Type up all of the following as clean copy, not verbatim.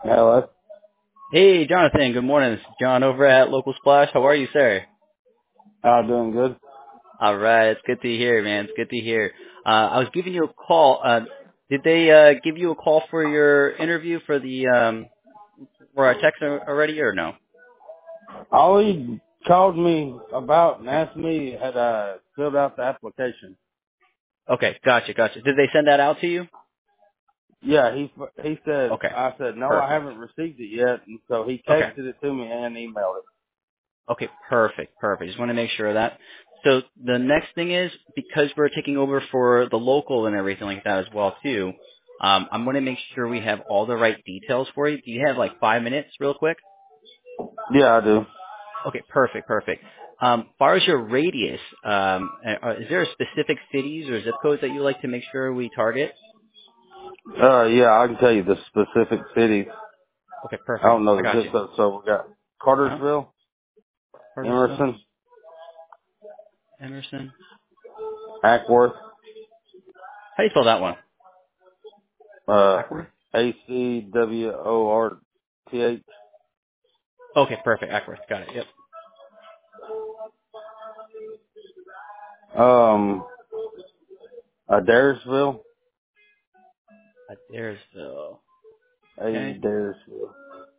Hello. Hey, Jonathan. Good morning. This is John over at Local Splash. How are you, sir? Doing good? All right. It's good to hear, man. It's good to hear. I was giving you a call. Did they give you a call for your interview for the for our text already, or no? Ollie called me about and asked me had I filled out the application. Okay, gotcha. Did they send that out to you? Yeah, he said, Okay, I said, no, I perfect. haven't received it yet. And so he Okay, texted it to me and emailed it. okay, perfect. Just want to make sure of that. So the next thing is, because we're taking over for the local and everything like that as well too, I'm going to make sure we have all the right details for you. Do you have like 5 minutes real quick? Yeah, I do. Okay, perfect. Far as your radius, is there a specific cities or zip codes that you like to make sure we target? Yeah, I can tell you the specific cities. Okay, I perfect. don't know I the got zip you. code. So we got Uh-huh. Cartersville, Cartersville, Emerson, Emerson. Ackworth, How do you spell that one? uh, Ackworth? ACWORTH, Okay, perfect. Ackworth. Got it. Yep. um, Adairsville, Adairsville. Okay. Adairsville,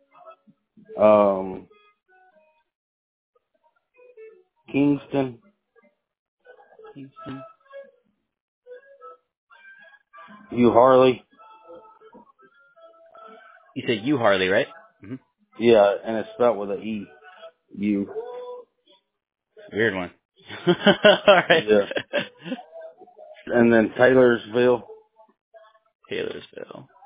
um, Kingston, Kingston. Hugh Harley. You said U Harley, right? Mm-hmm. Yeah, and it's spelled with a E. U. Weird one. All right. Yeah. And then Taylorsville. Taylorsville.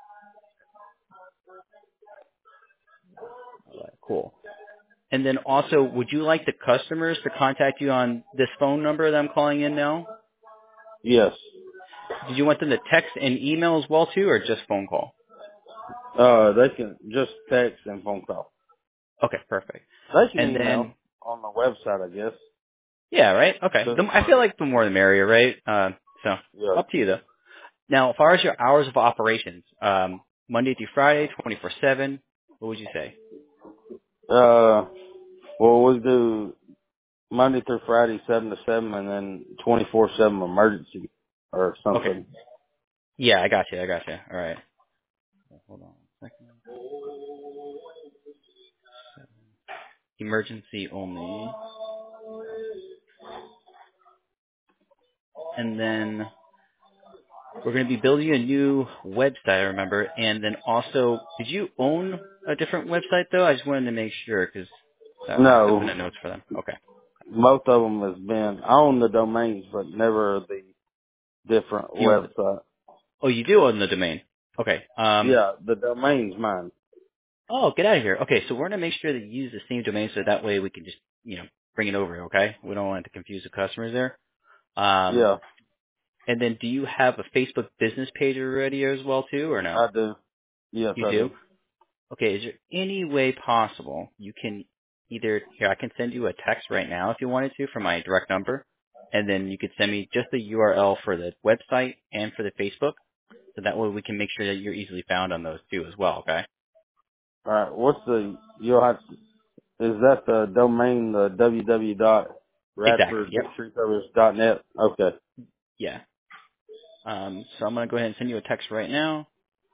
All right, cool. And then also, would you like the customers to contact you on this phone number that I'm calling in now? Yes. Did you want them to text and email as well too, or just phone call? They can just text and phone call. Okay, perfect. They can And email then, on the website, I guess. yeah, right? Okay. I feel like the more the merrier, right? So, Yeah. up to you though. Now, as far as your hours of operations, Monday through Friday, 24/7, what would you say? Well, we do Monday through Friday, 7 to 7, and then 24/7 emergency or Okay. something. Yeah, I got you. All right. Hold on a second. Emergency only. And then we're going to be building a new website, I remember. And then also, did you own a different website though? I just wanted to make sure because that might have been No, a note for them. Okay. most of them has been, I own the domains, but never the different You, website. oh, you do own the domain. Okay. Yeah, the domain's mine. Oh, get out of here. Okay, so we're going to make sure that you use the same domain so that way we can just, bring it over, okay? We don't want it to confuse the customers there. Yeah, And then do you have a Facebook business page already as well too, or no? I do. Yes, You I do? do. Okay, is there any way possible you can either, here, I can send you a text right now if you wanted to from my direct number, and then you could send me just the URL for the website and for the Facebook, so that way we can make sure that you're easily found on those too as well, okay? All right. What's the? You'll have. Is that the domain? The Exactly, yep, www.radfordtreecovers.net. Okay. yeah. So I'm going to go ahead and send you a text right now.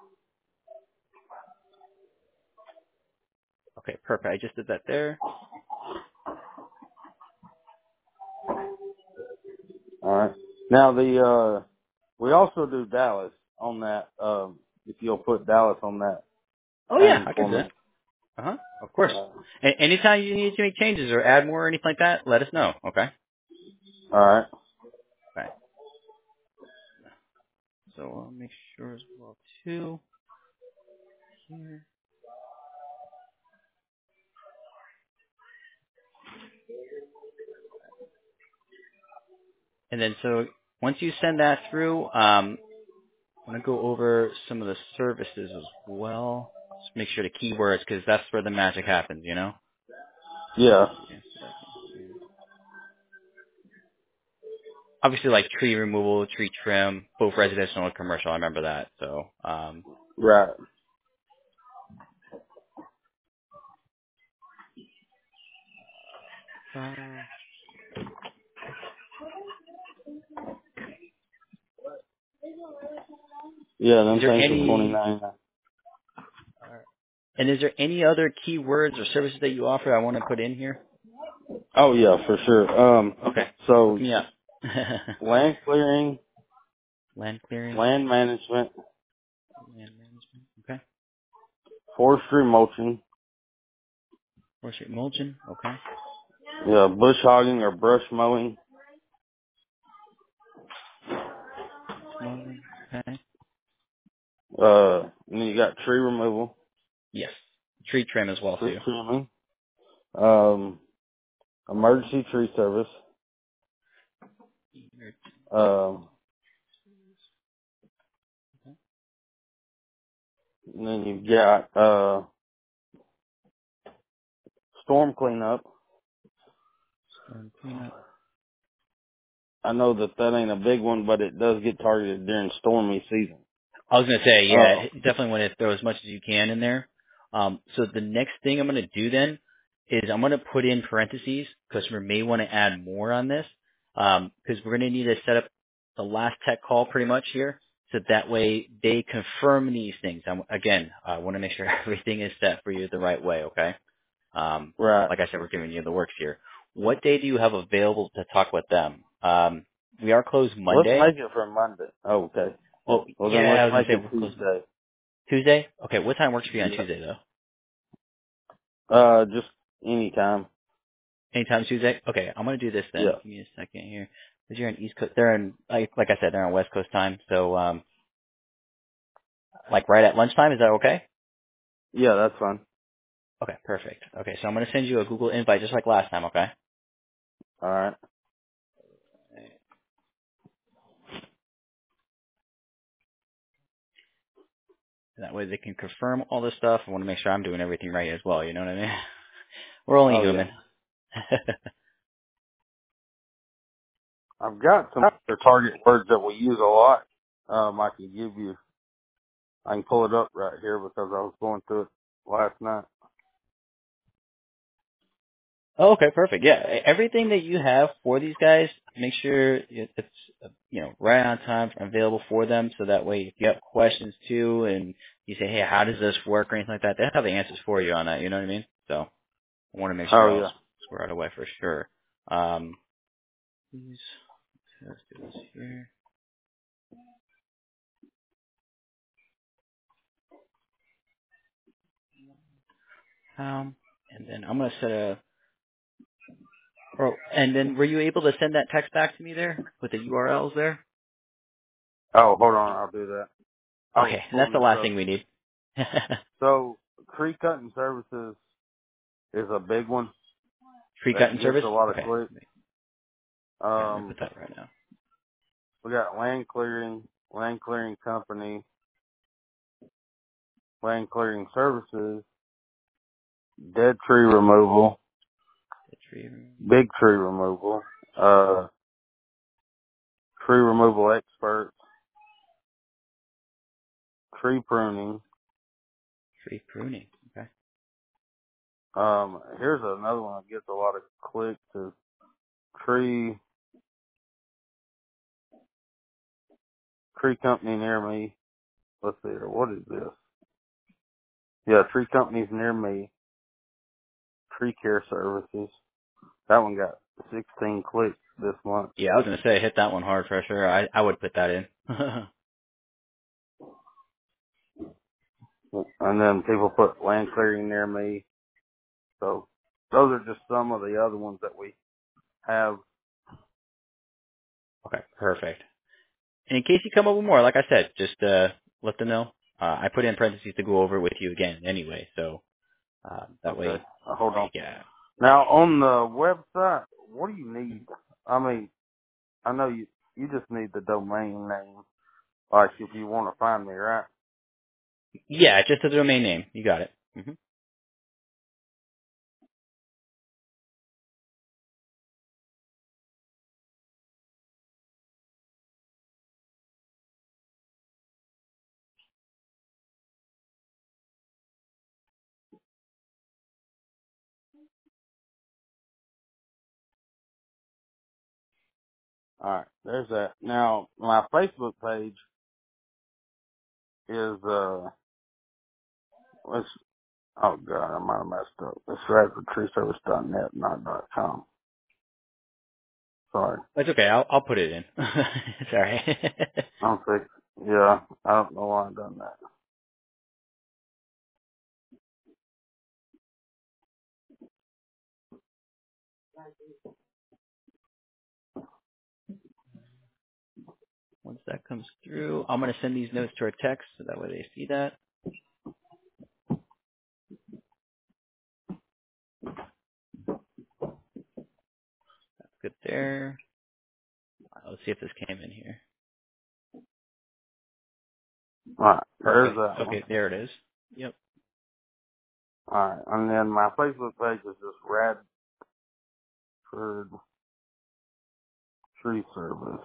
Okay, perfect. I just did that there. All right. Now we also do Dallas on that. If you'll put Dallas on that Oh yeah, thing I can for do me. that. Uh-huh, of course. All Anytime you need to make changes or add more or anything like that, let us know, okay? right. Okay. So I'll make sure as well too. Here. And then so once you send that through, I'm gonna go over some of the services as well. Just make sure the keywords, because that's where the magic happens, you know. Yeah. Give me a second here. Obviously, like tree removal, tree trim, both residential and commercial. I remember that. So, Right. Yeah, Is them there things are any, $29.99. and is there any other keywords or services that you offer I want to put in here? Oh yeah, for sure. Okay. Hook So me up. land clearing, Land clearing, land management, land management. Okay. forestry mulching, Forestry mulching. Okay. yeah, bush hogging or brush mowing, Mowing. Okay. and then you got tree removal, Yes. Tree trim as well tree too. trimming, um, emergency tree service, um, and then you've got storm cleanup. Storm cleanup. I know that ain't a big one, but it does get targeted during stormy season. I was gonna say, Oh, yeah, definitely want to throw as much as you can in there. So the next thing I'm gonna do then is I'm gonna put in parentheses. Customer may want to add more on this because we're gonna need to set up the last tech call pretty much here, so that way they confirm these things. Again, I want to make sure everything is set for you the right way. Okay. right. Like I said, we're giving you the works here. What day do you have available to talk with them? We are closed Let's Monday. make it for Monday. Oh, okay. Well, Well, then yeah, I let's was gonna make say it we're closed Tuesday. Tuesday. Okay, what time works for you on Yeah. Tuesday though? Just anytime. Anytime Tuesday. Okay, I'm gonna do this then. Yeah. Give me a second here. Because you're in East Coast. They're in like I said, they're on West Coast time. So like right at lunchtime. Is that okay? Yeah, that's fine. Okay, perfect. Okay, so I'm gonna send you a Google invite just like last time. Okay. All right. That way they can confirm all this stuff. I want to make sure I'm doing everything right as well. You know what I mean? We're only Oh, yeah. human. I've got some other target words that we use a lot. I can give you. I can pull it up right here because I was going through it last night. Oh, okay, perfect. Yeah, everything that you have for these guys, make sure it's right on time and available for them, so that way if you have questions too, and you say, hey, how does this work or anything like that, they have the answers for you on that. You know what I mean? So I want to make sure Oh, I'll yeah. square it away for sure. Please, let's do this here. And then I'm gonna set a. Oh, and then were you able to send that text back to me there with the URLs there? Oh, hold on. I'll do that. I was Okay, and that's pulling the this last up. thing we need. So, tree cutting services is a big one Free that cutting gets service? a lot of Okay. clicks. Okay, let me put that right now. We got land clearing company, land clearing services, dead tree removal, Retriever. big tree removal, tree removal experts, tree pruning. Tree pruning. Okay. Here's another one that gets a lot of clicks is tree company near me. Let's see here. What is this? Yeah, tree companies near me. Tree care services. That one got 16 clicks this month. Yeah, I was gonna say hit that one hard for sure. I would put that in. And then people put land clearing near me. So those are just some of the other ones that we have. Okay, perfect. And in case you come up with more, like I said, just let them know. I put in parentheses to go over it with you again anyway, so that Okay. way, Hold on. yeah. Now on the website, what do you need? I mean, I know you just need the domain name, like if you want to find me, right? Yeah, just the domain name. You got it. Hmm. All right, there's that. Now, my Facebook page is it's oh god, I might have messed up. It's RadfordTreeService.net, not .com. Sorry, That's okay. I'll put it in. It's all right. I'm fixed. Yeah, I don't know why I done that. Once that comes through, I'm gonna send these notes to our text so that way they see that. Good there. Let's see if this came in here. All right, there's Perfect. that one. Okay, there it is. Yep. All right, and then my Facebook page is just Radford Tree Service.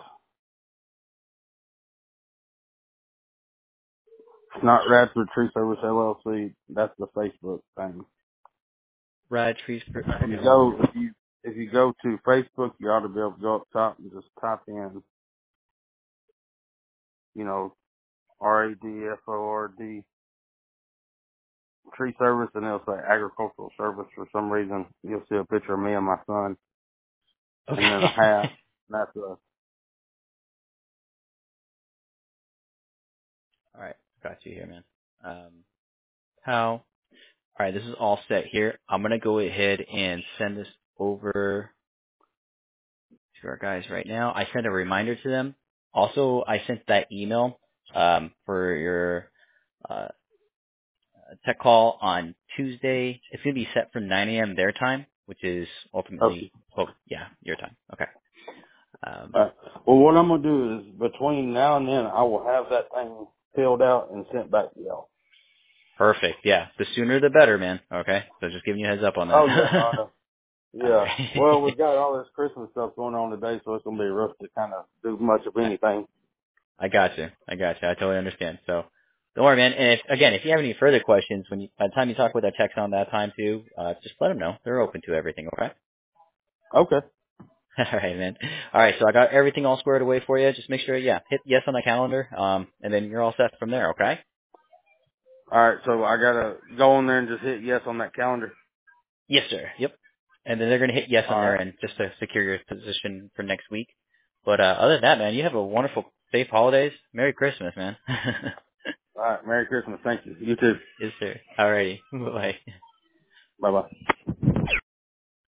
It's not Radford Tree Service LLC. That's the Facebook thing. Rad trees. If you Okay. go, if you go to Facebook, you ought to be able to go up top and just type in, you know, RADFORD Tree Service, and it'll say Agricultural Service for some reason. You'll see a picture of me and my son, and then a Okay. hat. That's a All right. Got you here, man. How? All right. This is all set here. I'm gonna go ahead and send this over to our guys right now. I sent a reminder to them. Also, I sent that email for your uh, tech call on Tuesday. It's going to be set for 9 a.m. their time, which is okay. ultimately, oh, yeah, your time. Okay. Uh, well, what I'm gonna do is between now and then, I will have that thing filled out and sent back to y'all. Perfect. Yeah. The sooner the better, man. Okay. So just giving you a heads up on that. Oh yeah, no, I know. All Yeah. Well, right. we've got all this Christmas stuff going on today, so it's gonna be rough to kind of do much of anything. I got you. I got you. I totally understand. So don't worry, man. And if you have any further questions, by the time you talk with that text on that time too, just let them know. They're open to everything. Okay. Okay. All right, man. All right, so I got everything all squared away for you. Just make sure, hit yes on the calendar, and then you're all set from there. Okay? All right. So I gotta go on there and just hit yes on that calendar. Yes, sir. Yep. And then they're gonna hit yes on All their right. end just to secure your position for next week. But other than that, man, you have a wonderful, safe holidays. Merry Christmas, man. All right. Merry Christmas. Thank you. You too. Yes, sir. All righty. Bye. Bye bye.